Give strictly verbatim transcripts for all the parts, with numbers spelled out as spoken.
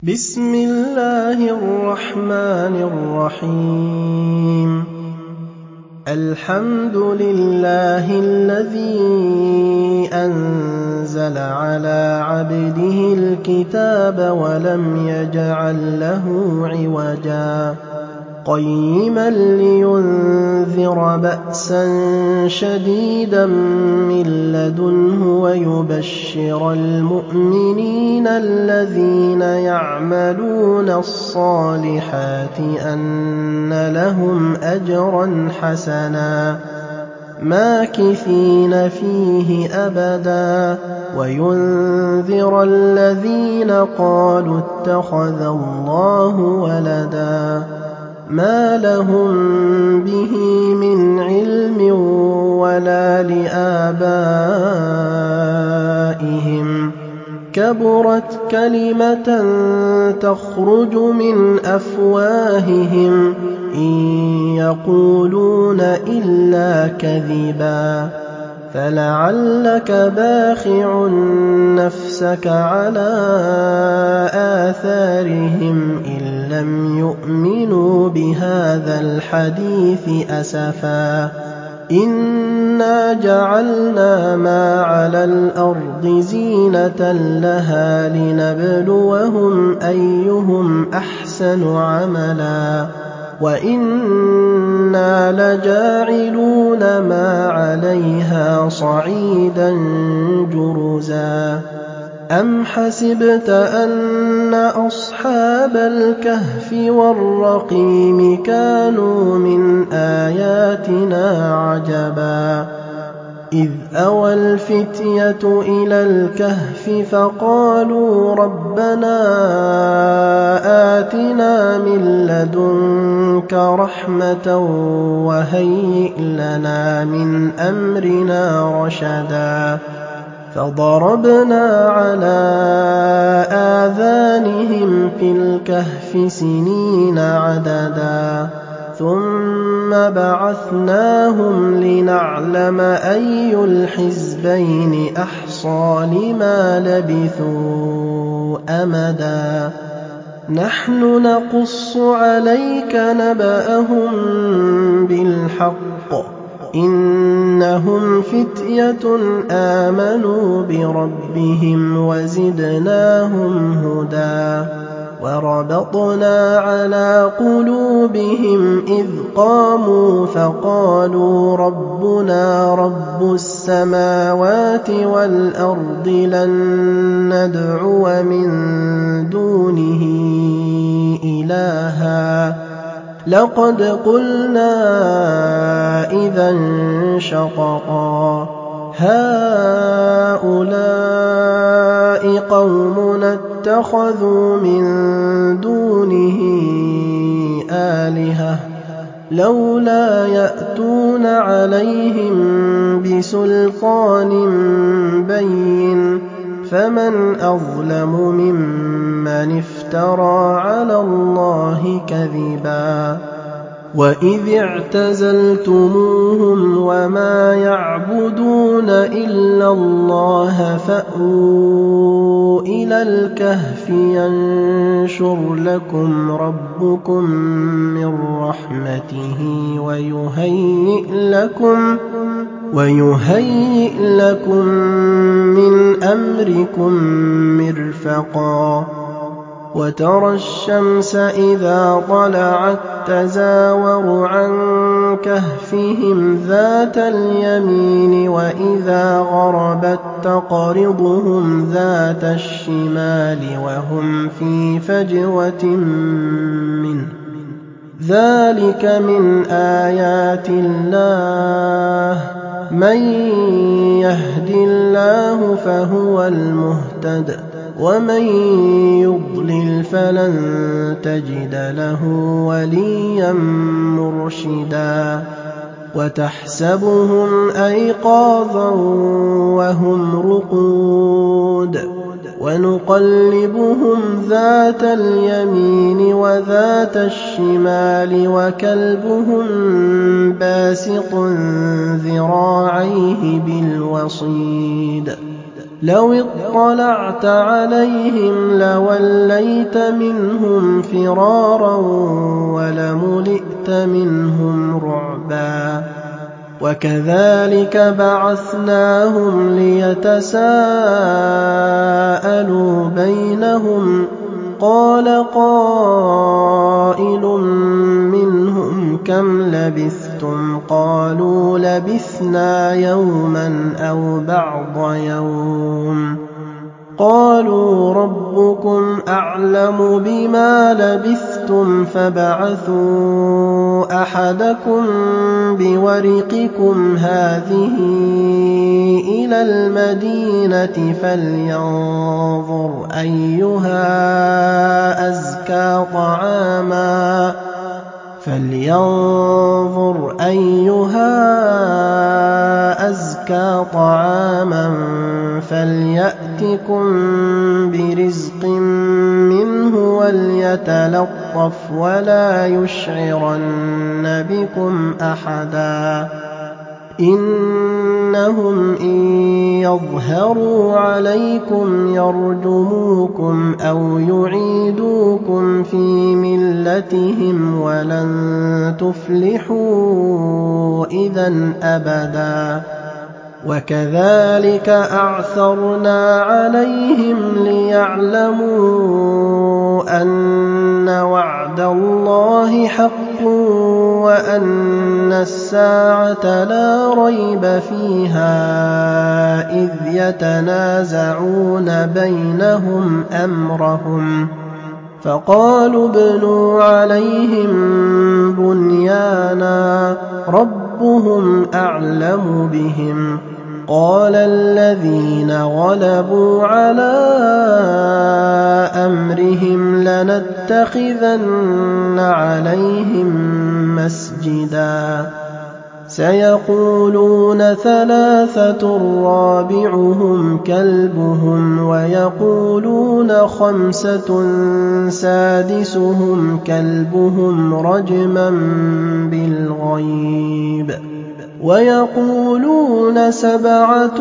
بسم الله الرحمن الرحيم الحمد لله الذي أنزل على عبده الكتاب ولم يجعل له عوجا قيما لينذر بأسا شديدا من لدنه ويبشر المؤمنين الذين يعملون الصالحات أن لهم أجرا حسنا ماكثين فيه أبدا وينذر الذين قالوا اتخذ الله ولدا ما لهم به من علم ولا لآبائهم كبرت كلمة تخرج من أفواههم إن يقولون إلا كذبا فلعلك باخع نفسك على آثارهم إن لم يؤمنوا بهذا الحديث أسفا إنا جعلنا ما على الأرض زينة لها لنبلوهم أيهم أحسن عملا وإنا لجاعلون ما عليها صعيدا جرزا أم حسبت أن أصحاب الكهف والرقيم كانوا من آياتنا عجبا إذ أوى الفتية إلى الكهف فقالوا ربنا آتنا من لدنك رحمة وهيئ لنا من أمرنا رشدا فضربنا على آذانهم في الكهف سنين عددا ثم بعثناهم لنعلم أي الحزبين أحصى لما لبثوا أمدا نحن نقص عليك نبأهم بالحق إنهم فتية آمنوا بربهم وزدناهم هدى وربطنا على قلوبهم إذ قاموا فقالوا ربنا رب السماوات والأرض لن ندعو من دونه إلها لقد قلنا إذا شططا هؤلاء قومنا اتخذوا من دونه آلهة لولا يأتون عليهم بسلطان بين فمن أظلم ممن افترى على الله كذبا وإذ اعتزلتموهم وما يعبدون إلا الله فأووا إلى الكهف ينشر لكم ربكم من رحمته ويهيئ لكم ويهيئ لكم من أمركم مرفقا وترى الشمس إذا طلعت تزاور عن كهفهم ذات اليمين وإذا غربت تقرضهم ذات الشمال وهم في فجوة منه ذلك من آيات الله من يهد الله فهو المهتد ومن يضلل فلن تجد له وليا مرشدا وتحسبهم أيقاظا وهم رقود ونقلبهم ذات اليمين وذات الشمال وكلبهم باسط ذراعيه بالوصيد لو اطلعت عليهم لوليت منهم فرارا ولملئت منهم رعبا وكذلك بعثناهم ليتساءلوا بينهم قال قائل منهم كم لبثتم قالوا لبثنا يوما أو بعض يوم قالوا ربكم أعلم بما لبثتم فابعثوا أحدكم بورقكم هذه إلى المدينة فلينظر أيها أزكى طعاما فلينظر أيها أزكى طعاما فليأتكم برزق منه وليتلطف ولا يشعرن بكم أحدا إنهم إن يظهروا عليكم يرجموكم أو يعيدوكم في ملتهم ولن تفلحوا إذا أبدا وكذلك أعثرنا عليهم ليعلموا أن وعد الله حق وأن الساعة لا ريب فيها إذ يتنازعون بينهم أمرهم فقالوا ابنوا عليهم بنيانا ربهم أعلم بهم قال الذين غلبوا على أمرهم لنتخذن عليهم مسجدا سيقولون ثلاثة رابعهم كلبهم ويقولون خمسة سادسهم كلبهم رجما بالغيب ويقولون سبعة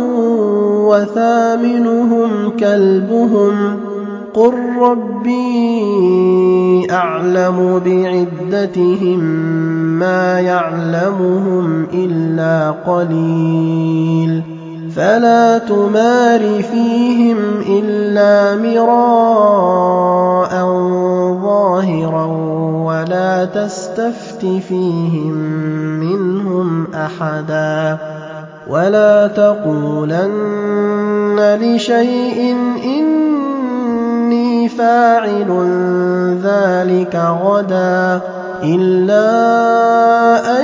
وثامنهم كلبهم قل ربي أعلم بعدتهم ما يعلمهم إلا قليل فلا تمار فيهم إلا مراء ظاهرا ولا تستفت فيهم منهم أحدا ولا تقولن لشيء إني فاعل ذلك غدا إلا أن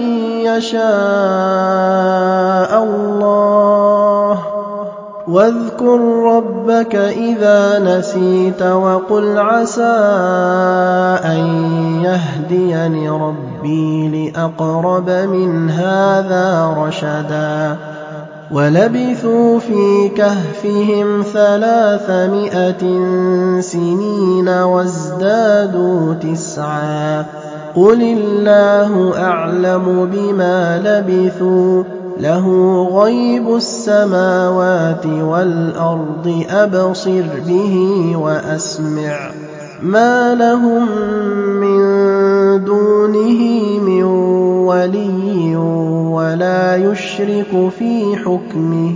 يشاء الله واذكر ربك إذا نسيت وقل عسى أن يهديني ربي لأقرب من هذا رشدا ولبثوا في كهفهم ثلاثمائة سنين وازدادوا تسعا قل الله أعلم بما لبثوا له غيب السماوات والأرض أبصر به وأسمع ما لهم من دونه من ولي ولا يشرك في حكمه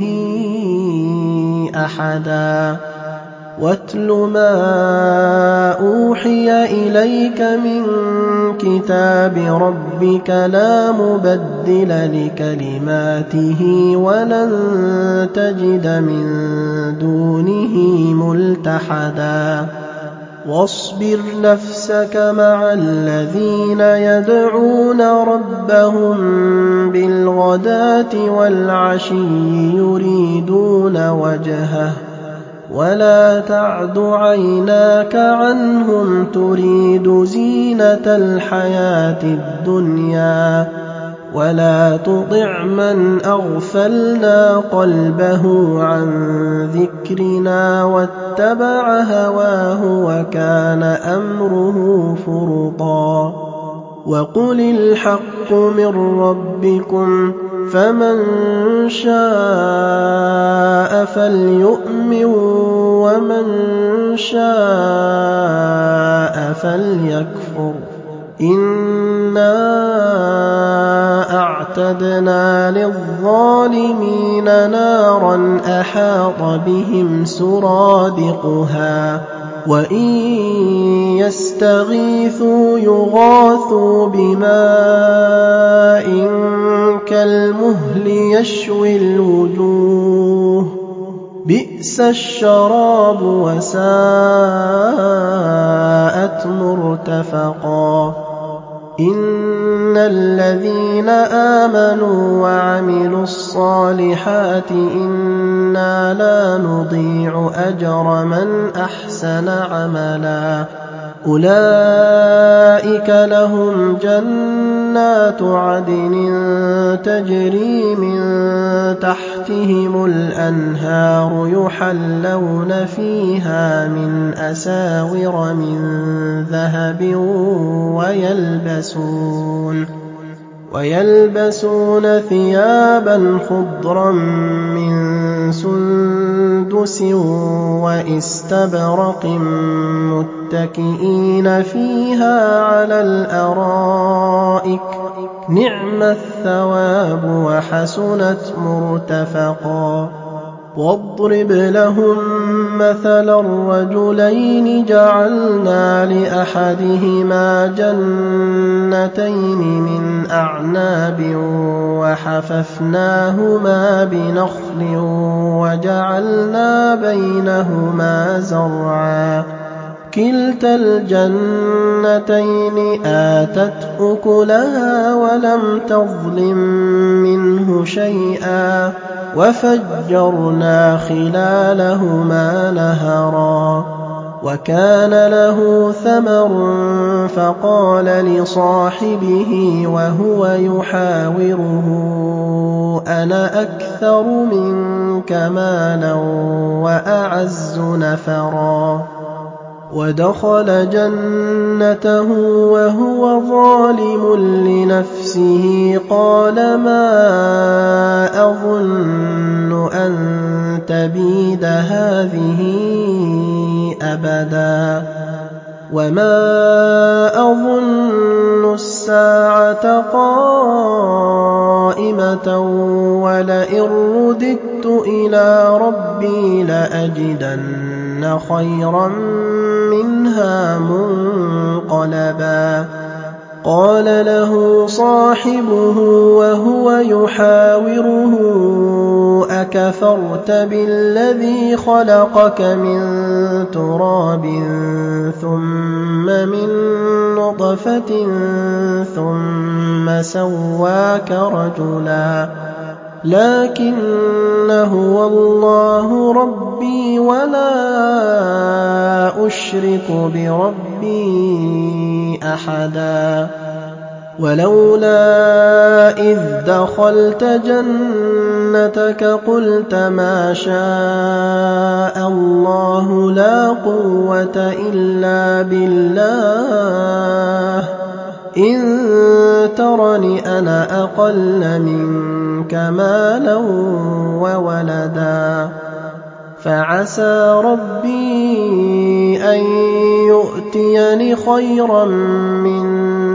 أحدا واتل ما أوحي إليك من كتاب ربك لا مبدل لكلماته ولن تجد من دونه ملتحدا واصبر نفسك مع الذين يدعون ربهم بالغداة والعشي يريدون وجهه ولا تعد عيناك عنهم تريد زينة الحياة الدنيا ولا تطع من أغفلنا قلبه عن ذكرنا واتبع هواه وكان أمره فرطا وقل الحق من ربكم فمن شاء فليؤمن ومن شاء فليكفر إنا أعتدنا للظالمين نارا أحاط بهم سرادقها وإن يستغيثوا يغاثوا بماء كالمهل يشوي الوجوه بئس الشراب وساءت مرتفقا إن الذين آمنوا وعملوا الصالحات إنا لا نضيع أجر من أحسن عملا أولئك لهم جنات عدن تجري من تحتهم الأنهار يحلون فيها من أساور من ذهب ويلبسون ويلبسون ثيابا خضرا من سندس وإستبرق متكئين فيها على الأرائك نعم الثواب وحسنت مرتفقا واضرب لهم مثلا الرجلين جعلنا لأحدهما جنتين من أعناب وحففناهما بنخل وجعلنا بينهما زرعا كلتا الجنتين آتت أكلها ولم تظلم منه شيئا وفجرنا خلالهما نهرا وكان له ثمر فقال لصاحبه وهو يحاوره أنا أكثر منك مالا وأعز نفرا ودخل جنته وهو ظالم لنفسه قال ما أظن أن تبيد هذه أبدا وما أظن الساعة قائمة ولئن رددت إلى ربي لأجدن خيرا منها منقلبا قال له صاحبه وهو يحاوره أكفرت بالذي خلقك من تراب ثم من نطفة ثم سواك رجلا لكن هو الله ربي ولا أشرك بربي أحدا ولولا إذ دخلت جنتك قلت ما شاء الله لا قوة إلا بالله إن ترني أنا أقل منك مالا وولدا فعسى ربي أن يؤتيني خيرا من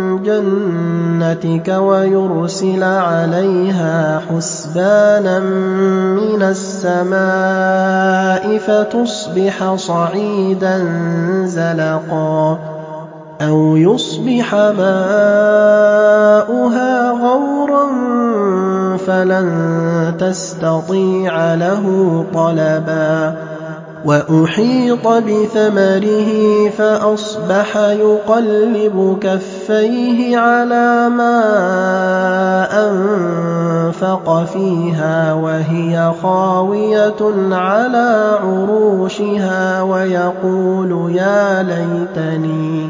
جنتك ويرسل عليها حسبانا من السماء فتصبح صعيدا زلقا أو يصبح ماؤها غورا فلن تستطيع له طلبا وأحيط بثمره فأصبح يقلب كفيه على ما أنفق فيها وهي خاوية على عروشها ويقول يا ليتني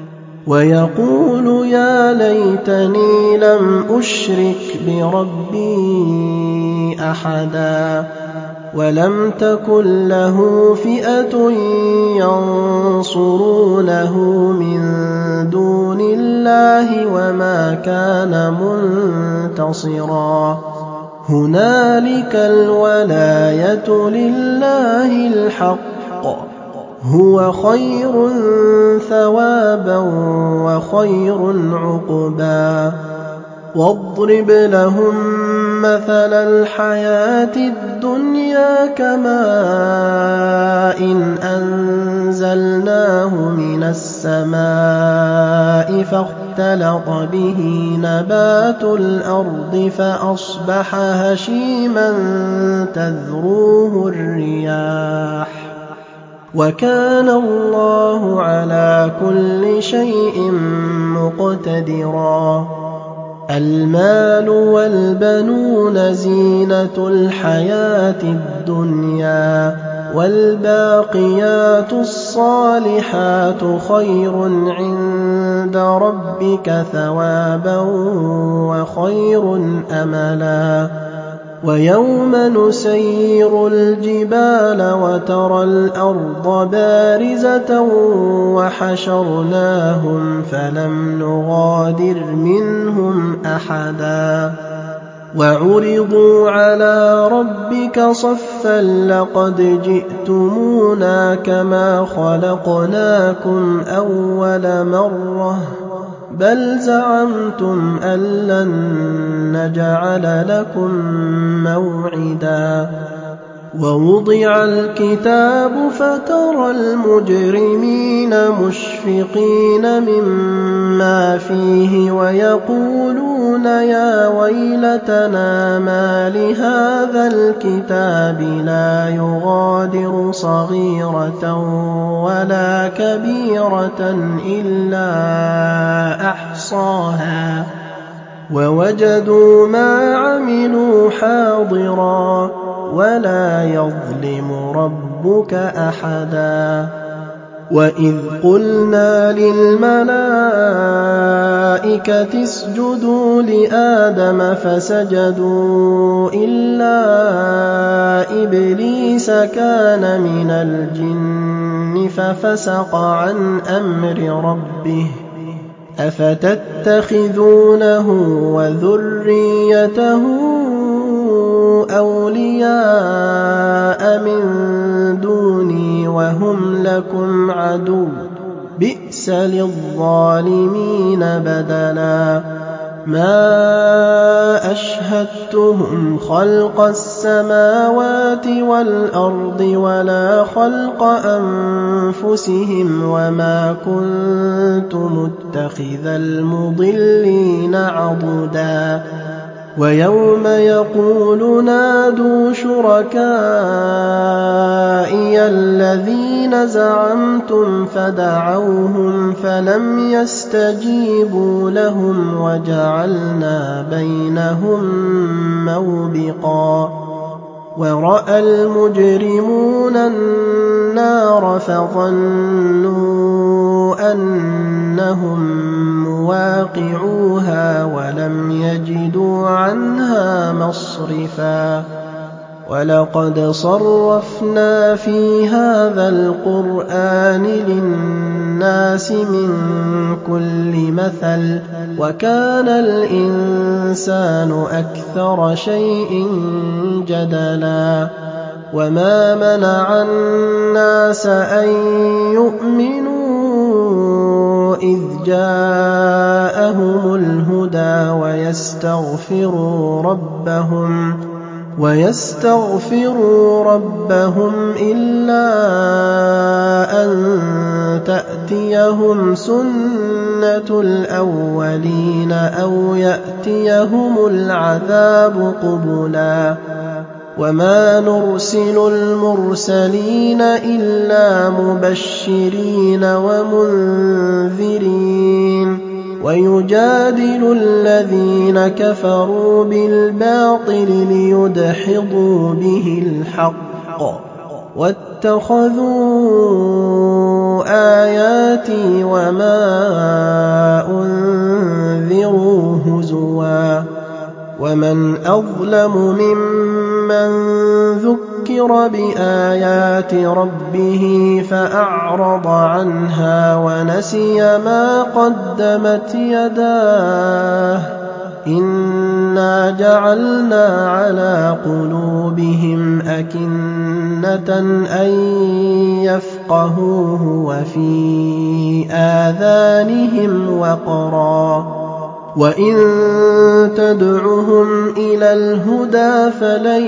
ويقول يا ليتني لم أشرك بربي أحدا ولم تكن له فئة ينصرونه من دون الله وما كان منتصرا هنالك الولاية لله الحق هو خير ثوابا وخير عقبا واضرب لهم مثل الحياة الدنيا كماء إن أنزلناه من السماء فاختلط به نبات الأرض فأصبح هشيما تذروه الرياح وكان الله على كل شيء مقتدرا المال والبنون زينة الحياة الدنيا والباقيات الصالحات خير عند ربك ثوابا وخير أملا ويوم نسير الجبال وترى الأرض بارزة وحشرناهم فلم نغادر منهم أحدا وعرضوا على ربك صفا لقد جئتمونا كما خلقناكم أول مرة بل زعمتم أن لن نجعل لكم موعدا ووضع الكتاب فترى المجرمين مشفقين مما فيه ويقولون يا ويلتنا ما لهذا الكتاب لا يغادر صغيرة ولا كبيرة إلا أحصاها ووجدوا ما عملوا حاضرا ولا يظلم ربك أحدا وإذ قلنا للملائكة اسجدوا لآدم فسجدوا إلا إبليس كان من الجن ففسق عن أمر ربه أفتتخذونه وذريته أولياء من دوني وهم لكم عدو بئس للظالمين بدلا ما أشهدتهم خلق السماوات والأرض ولا خلق أنفسهم وما كنت متخذ المضلين عضدا ويوم يقول نادوا شركائي الذين زعمتم فدعوهم فلم يستجيبوا لهم وجعلنا بينهم موبقا ورأى المجرمون النار فظنوا أنهم مواقعوها ولم يجدوا عنها مصرفا ولقد صرفنا في هذا القرآن للناس من كل مثل وكان الإنسان أكثر شيء جدلا وما منع الناس أن يؤمنوا إذ جاءهم الهدى ويستغفروا ربهم ويستغفروا ربهم إلا أن تأتيهم سنة الأولين أو يأتيهم العذاب قبلا وما نرسل المرسلين إلا مبشرين ومنذرين ويجادل الذين كفروا بالباطل ليدحضوا به الحق واتخذوا آياتي وما أنذروا هزوا ومن أظلم ممن ذكر بآيات ربه فأعرض عنها ونسي ما قدمت يداه إنا جعلنا على قلوبهم أكنة أن يفقهوه وفي آذانهم وقرا وإن تدعهم إلى الهدى فلن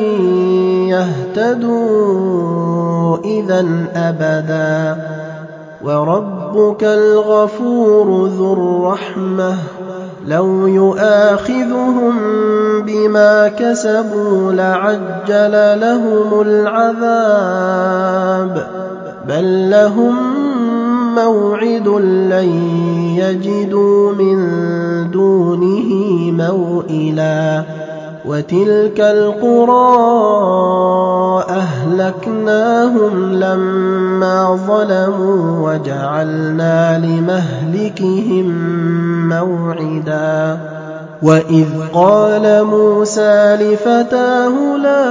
يهتدوا إذا أبدا وربك الغفور ذو الرحمة لو يؤاخذهم بما كسبوا لعجل لهم العذاب بل لهم موعد لن يجدوا من دونه موئلا وتلك القرى أهلكناهم لما ظلموا وجعلنا لمهلكهم موعدا وإذ قال موسى لفتاه لا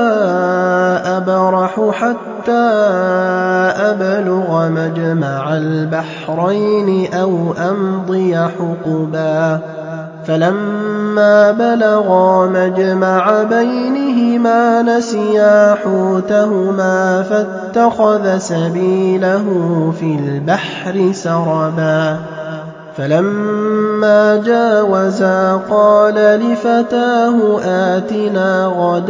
أبرح حتى أبلغ مجمع البحرين أو أمضي حقبا فلما بلغا مجمع بينهما نسيا حوتهما فاتخذ سبيله في البحر سربا فلما جاوزا قال لفتاه آتنا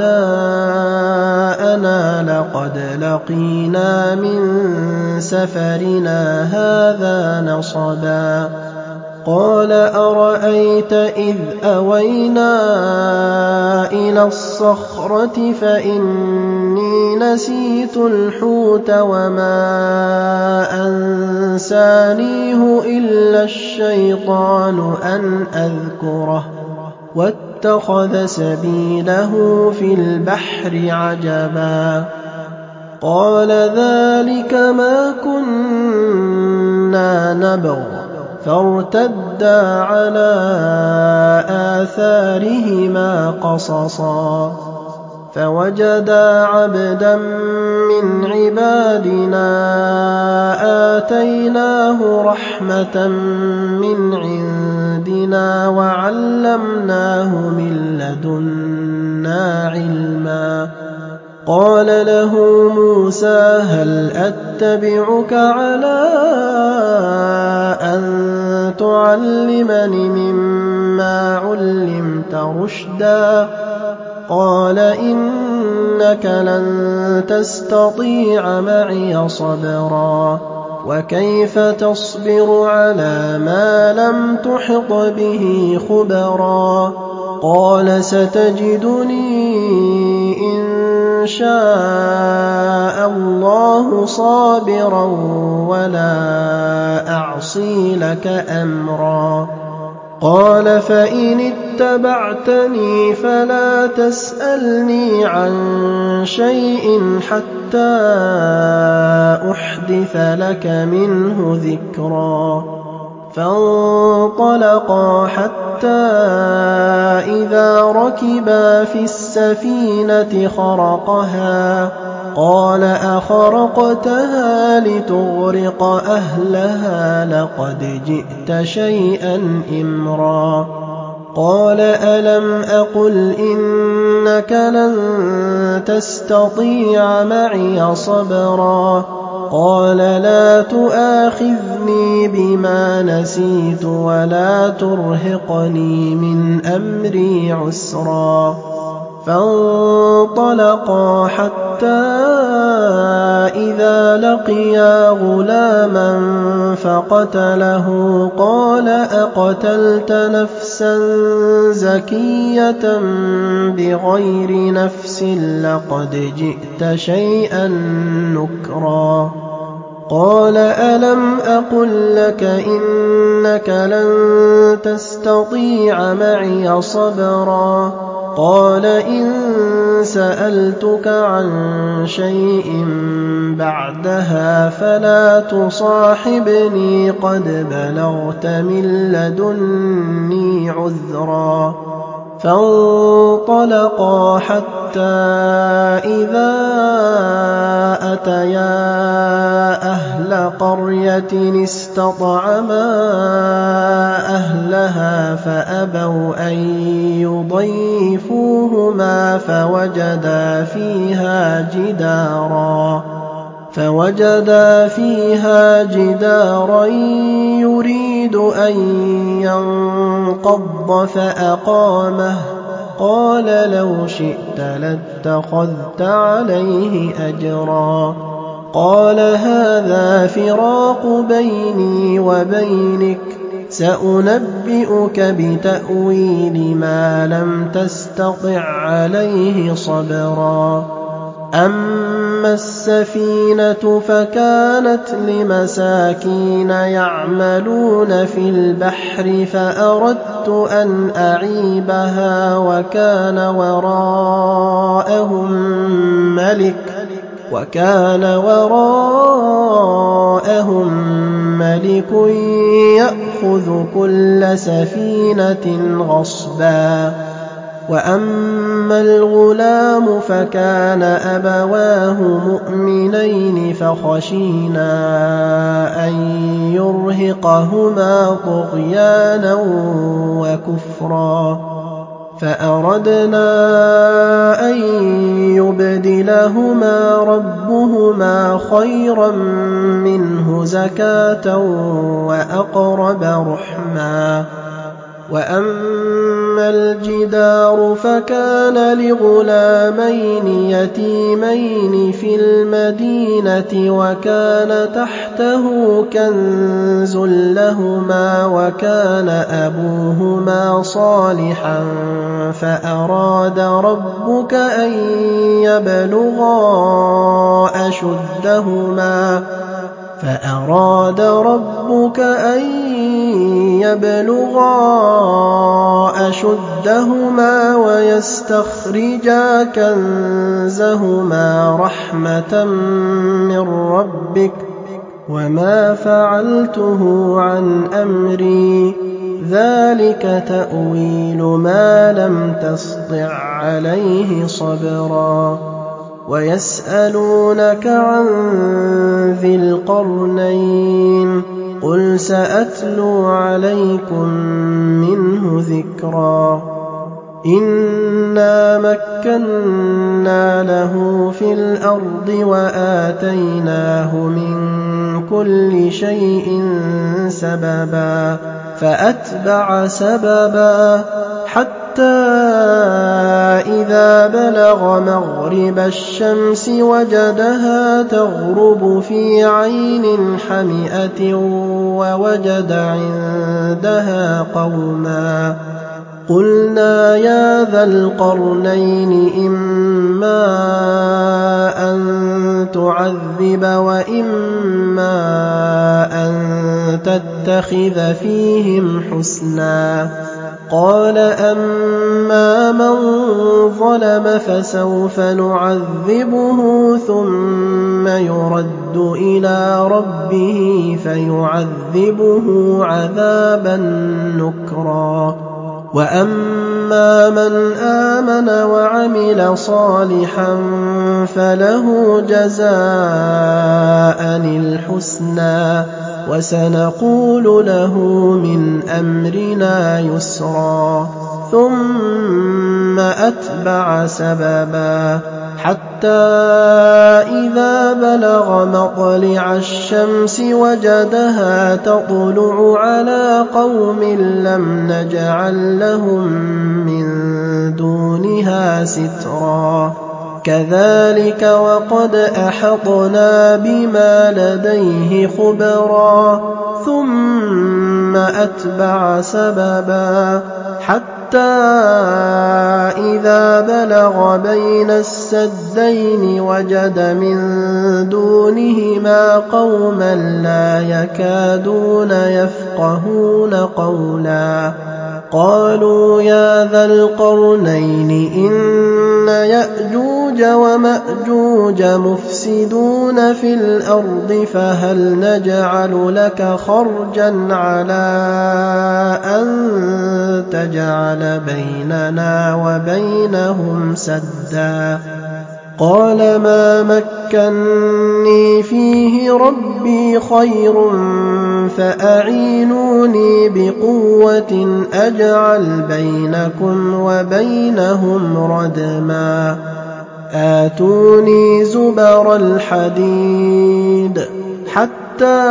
غداءنا لقد لقينا من سفرنا هذا نصبا قال أرأيت إذ أوينا إلى الصخرة فإني نسيت الحوت وما أنسانيه إلا الشيطان أن أذكره واتخذ سبيله في البحر عجبا قال ذلك ما كنا نبغ فارتدا على آثارهما قصصا فوجدا عبدا من عبادنا آتيناه رحمة من عندنا وعلمناه من لدنا علما قال له موسى هل أتبعك على أن تعلمني مما علمت رشدا قال إنك لن تستطيع معي صبرا وكيف تصبر على ما لم تحط به خبرا قال ستجدني إن شاء الله صابرا ولا أعصي لك أمرا قال فإن اتبعتني فلا تسألني عن شيء حتى أحدث لك منه ذكرا فانطلقا حتى إذا ركبا في السفينة خرقها قال أخرقتها لتغرق أهلها لقد جئت شيئا إمرا قال ألم أقل إنك لن تستطيع معي صبرا قال لا تؤاخذني بما نسيت ولا ترهقني من أمري عسرا فانطلقا حتى إذا لقيا غلاما فقتله قال أقتلت نفسا زكية بغير نفس لقد جئت شيئا نكرا قال ألم أقل لك إنك لن تستطيع معي صبرا قال إن سألتك عن شيء بعدها فلا تصاحبني قد بلغت من لدني عذرا فانطلقا حتى حتى إذا أتيا أهل قرية استطعما أهلها فأبوا أن يضيفوهما فوجدا فيها جدارا فوجدا فيها جدارا يريد أن ينقض فأقامه قال لو شئت لاتخذت عليه أجرا قال هذا فراق بيني وبينك سأنبئك بتأويل ما لم تستطع عليه صبرا أما السفينة فكانت لمساكين يعملون في البحر فأردت أن أعيبها وكان وراءهم ملك وكان وراءهم ملك يأخذ كل سفينة غصبا وأما الغلام فكان أبواه مؤمنين فخشينا أن يرهقهما طغيانا وكفرا فأردنا أن يبدلهما ربهما خيرا منه زكاة وأقرب رحما وأما الجدار فكان لغلامين يتيمين في المدينة وكان تحته كنز لهما وكان أبوهما صالحا فأراد ربك أن يبلغا أشدهما فأراد ربك أن يبلغا أشدهما ويستخرجا كنزهما رحمة من ربك وما فعلته عن أمري ذلك تأويل ما لم تسطع عليه صبرا ويسألونك عن ذي القرنين قل سأتلو عليكم منه ذكرا إنا مكنا له في الأرض وآتيناه من كل شيء سببا فأتبع سببا حتى إذا بلغ مغرب الشمس وجدها تغرب في عين حمئة ووجد عندها قوما قلنا يا ذا القرنين إما أن تعذب وإما أن تتخذ فيهم حسنا قال أما من ظلم فسوف نعذبه ثم يرد إلى ربه فيعذبه عذابا نكرا وأما من آمن وعمل صالحا فله جزاء الحسنى وسنقول له من أمرنا يسرا ثم أتبع سببا حتى إذا بلغ مطلع الشمس وجدها تطلع على قوم لم نجعل لهم من دونها سترا كذلك وقد أحطنا بما لديه خبرا ثم أتبع سببا حتى إذا بلغ بين السدين وجد من دونهما قوما لا يكادون يفقهون قولا قالوا يا ذا القرنين إن يأجوج ومأجوج مفسدون في الأرض فهل نجعل لك خرجا على أن تجعل بيننا وبينهم سدا قال ما مكني فيه ربي خير فأعينوني بقوة أجعل بينكم وبينهم ردما آتوني زبر الحديد حتى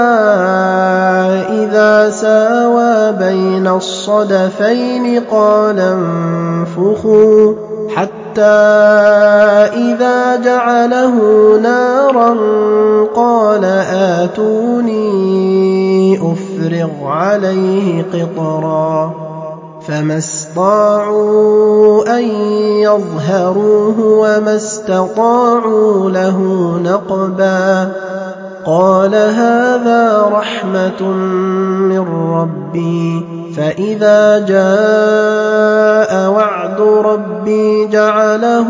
إذا ساوى بين الصدفين قال انفخوا حتى إذا جعله نارا قال آتوني أفرغ عليه قطرا فما استطاعوا أن يظهروه وما استطاعوا له نقبا قال هذا رحمة من ربي فإذا جاء وعد ربي جعله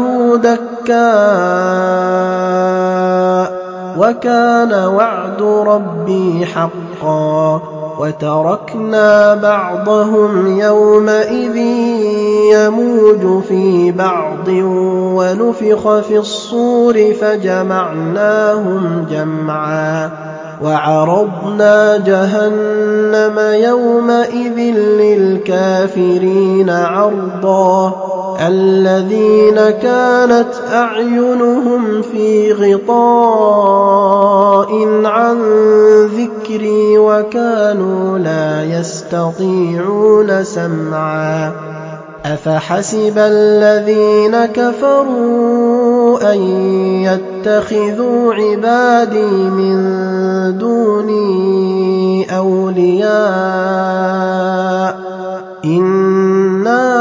دكاء وكان وعد ربي حقا وتركنا بعضهم يومئذ يموج في بعض ونفخ في الصور فجمعناهم جمعا وعرضنا جهنم يومئذ للكافرين عرضا الذين كانت أعينهم في غطاء عن ذكري وكانوا لا يستطيعون سمعا أفحسب الذين كفروا أن يتخذوا عبادي من دوني أولياء إنا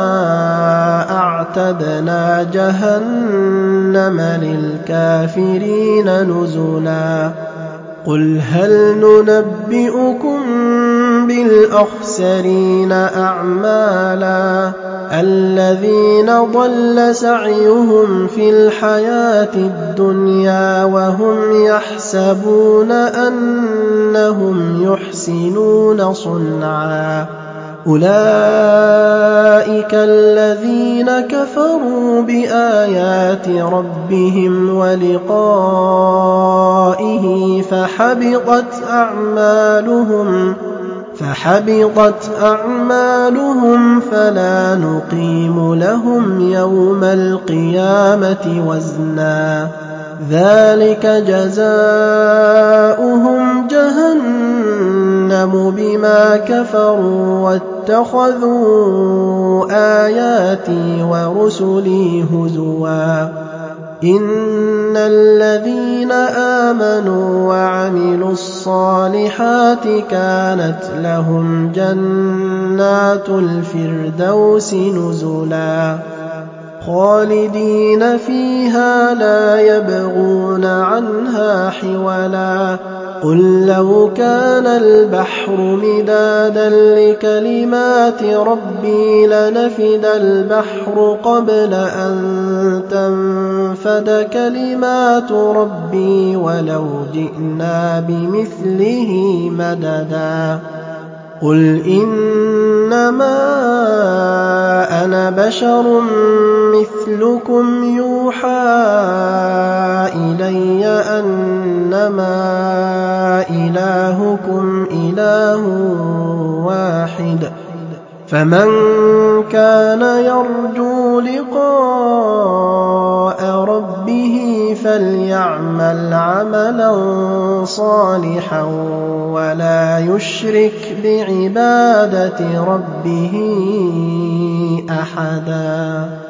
أعتدنا جهنم للكافرين نزلا قل هل ننبئكم بالأخسرين أعمالا الذين ضل سعيهم في الحياة الدنيا وهم يحسبون أنهم يحسنون صنعا أولئك الذين كفروا بآيات ربهم ولقائه فحبطت أعمالهم فحبطت أعمالهم فلا نقيم لهم يوم القيامة وزنا ذلك جزاؤهم جهنم بما كفروا واتخذوا آياتي ورسلي هزوا إن الذين آمنوا وعملوا الصالحات كانت لهم جنات الفردوس نزلا خالدين فيها لا يبغون عنها حولا قل لو كان البحر مدادا لكلمات ربي لنفد البحر قبل أن تنفد كلمات ربي ولو جئنا بمثله مددا قل إنما أنا بشر مثلكم يوحى إلي أنما إلهكم إله واحد فمن كان يرجو لقاء ربه فليعمل عملا صالحا ولا يشرك بعبادة ربه أحدا.